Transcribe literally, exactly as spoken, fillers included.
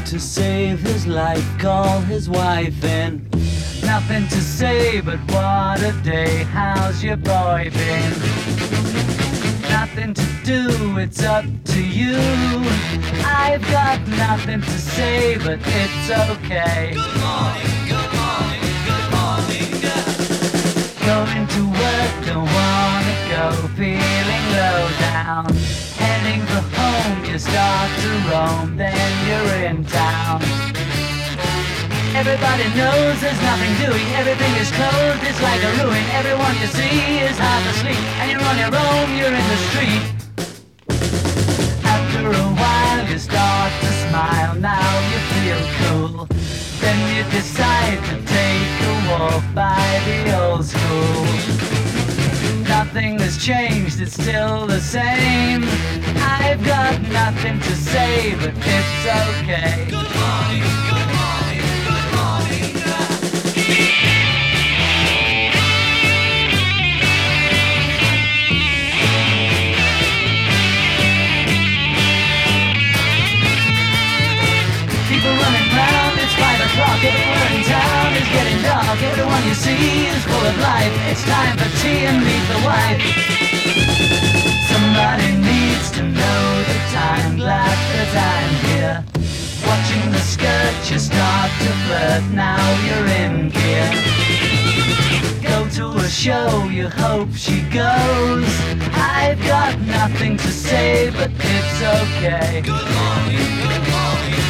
to save his life, call his wife in. Nothing to say, but what a day, how's your boy been? Nothing to do, it's up to you. I've got nothing to say, but it's okay. Good morning, good morning, good morning. Going to work, don't wanna go, feeling low down. Heading for home, you start to roam, then you're in town. Everybody knows there's nothing doing, everything is closed, it's like a ruin. Everyone you see is half asleep, and you're on your own, you're in the street. After a while you start to smile, now you feel cool. Then you decide to take a walk by the old school. Nothing has changed, it's still the same. I've got nothing to say, but it's okay. Good morning, good morning, good morning. People running round, it's five o'clock, everywhere in town is getting dark. Everyone you see is full of life, it's time for tea and meet the wife. Somebody needs to know the time, glad that I'm here. Watching the skirt, you start to flirt, now you're in gear. Go to a show, you hope she goes. I've got nothing to say, but it's okay. Good morning, good morning.